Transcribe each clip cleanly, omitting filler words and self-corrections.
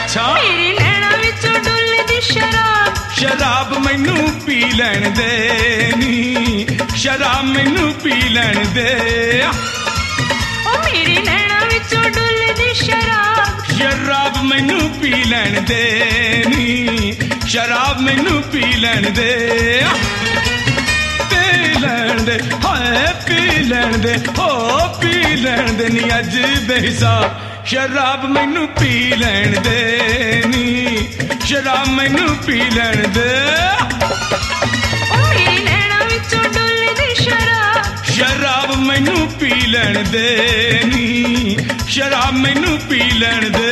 अच्छा मेरे नैना विचों डुलदी शराब, शराब मैनू पी लैण दे नी, शराब मैनू पी लैण दे। ओ मेरे नैना विचों डुलदी शराब, शराब मैनू पी लैण दे नी, शराब मैनू पी लैण दे। पी लैण दे हाय पी लैण दे हो पी लैण दे नी अज बेहिसाब, शराब मैनू पी लैण दे नी, शराब मैनू पी लैण दे। ओ मेरे नैना विचों डुलदी शराब, शराब मैनू पी लैण दे नी, शराब मैनू पी लैण दे।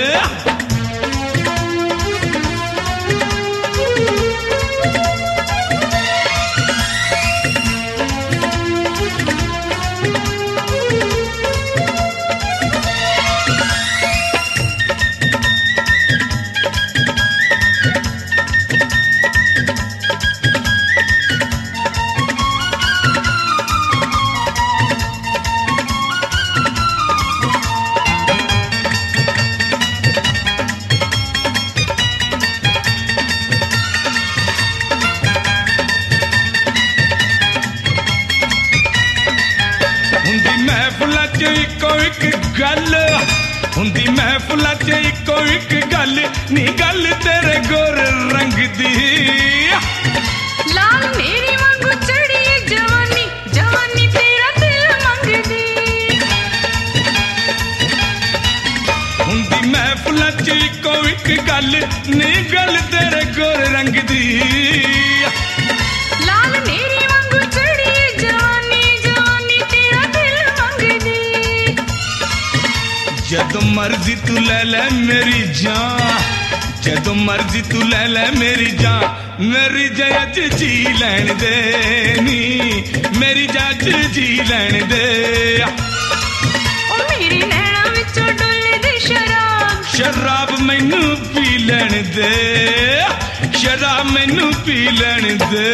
गल हुंदी महफिलां च इको इक गल नी, गल तेरे गोर रंग दी। लाल मेरी वांगू चढ़ी जवानी, जवानी तेरा दिल मंगदी। हुंदी महफिलां च इको इक गल नी, गल तेरे गोर रंग दी। लाल मेरी वांगू चढ़ी जवानी, जवानी तेरा दिल मंगदी। जदों मर्जी तू ले ले मेरी जान, जदों मर्जी तू ले ले मेरी जान, मेरी जज जी लैण दे नी, मेरी जज जी लैण दे। ओ मेरी नैना विचों डुलदी शराब, शराब मैनू पी लैण दे, शराब मैनू पी लैण दे।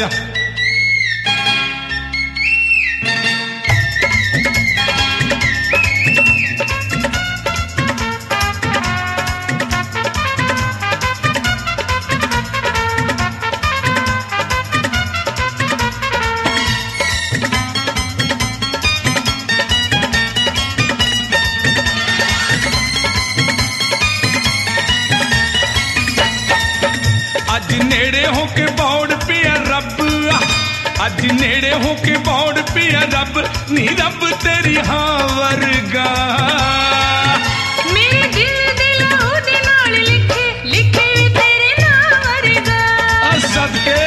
अज नेड़े हो के बौड़ पिया रब, अज नेड़े हो के बौड़ पिया रब नी, रब तेरी हाँ वर्गा। मेरे दिल दे लहू दे नाल लिखे, लिखे वे तेरे नाम वर्गा। सदके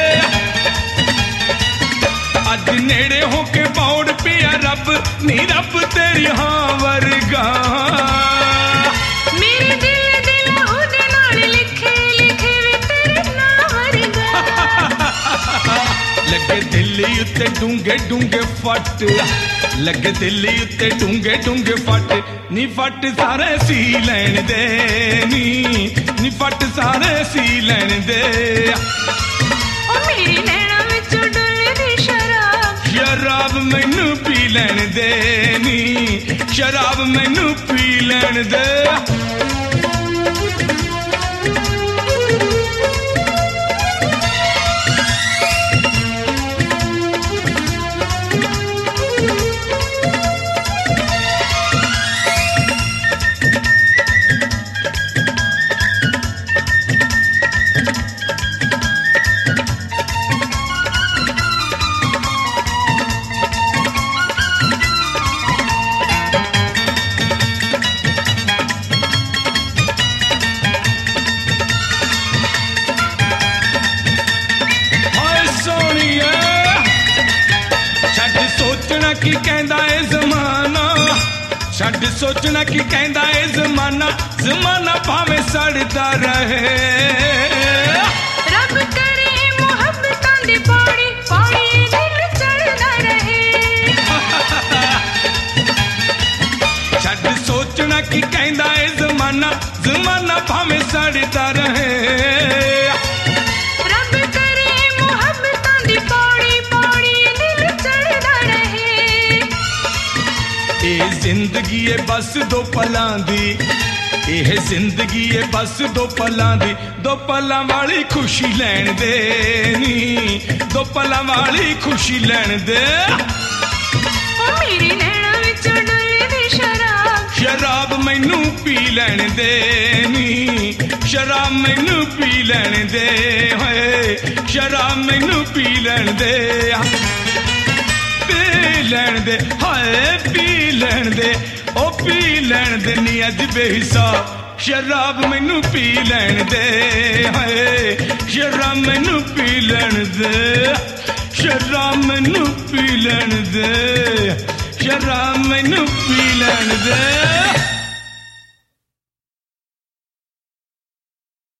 अज नेड़े हो के बौड़ पिया रब नी, रब तेरी हाँ वर्गा। मेरे दिल दे लहू दे नाल लिखे, लिखे वे तेरे नाम वर्गा। लगे दिल्ली उत्ते डूंगे डूंगे फट, लगे दिल्ली उत्ते डूंगे डूंगे फट नी, फट सारे सी लैण दे नी, फट सारे सी लैण दे। ओ मेरी नैना विचों डुलदी शराब, शराब मैनू पी लैण दे नी, शराब मैनू पी लैण दे। की कहंदा है जमाना, छड़ सोचना की कहंदा है जमाना, जमाना भावे सड़दा रहे। रब करे मुहब्बतां दे पानी, पानी दिल चढ़दा रहे। छड़ सोचना की कहंदा है जमाना, जमाना भावे सड़दा रहे। जिंदगी है बस दो पलां दी, ਇਹ ਜ਼ਿੰਦਗੀ ਏ ਬਸ ਦੋ ਪਲਾਂ ਦੀ, ਦੋ ਪਲਾਂ ਵਾਲੀ ਖੁਸ਼ੀ ਲੈਣ ਦੇ ਨੀ, ਦੋ ਪਲਾਂ ਵਾਲੀ ਖੁਸ਼ੀ ਲੈਣ ਦੇ। ਉਹ ਮੇਰੇ ਨੈਣਾਂ ਵਿੱਚੋਂ ਡੁੱਲਦੀ ਸ਼ਰਾਬ, ਸ਼ਰਾਬ ਮੈਨੂੰ ਪੀ ਲੈਣ ਦੇ ਨੀ, ਸ਼ਰਾਬ ਮੈਨੂੰ ਪੀ ਲੈਣ ਦੇ ਹੋਏ, ਸ਼ਰਾਬ ਮੈਨੂੰ ਪੀ ਲੈਣ ਦੇ, ਪੀ ਲੈਣ ਦੇ ਹਾਏ ਪੀ ਲੈਣ ਦੇ, ਉਹ ਪੀ ਲੈਣ ਦੇ ਨੀ ਅੱਜ ਬੇਹਿਸਾਬ, ਸ਼ਰਾਬ ਮੈਨੂੰ ਪੀ ਲੈਣ ਦੇ ਹਾਏ, ਸ਼ਰਾਬ ਮੈਨੂੰ ਪੀ ਲੈਣ ਦੇ, ਸ਼ਰਾਬ ਮੈਨੂੰ ਪੀ ਲੈਣ ਦੇ, ਸ਼ਰਾਬ ਮੈਨੂੰ ਪੀ ਲੈਣ ਦੇ।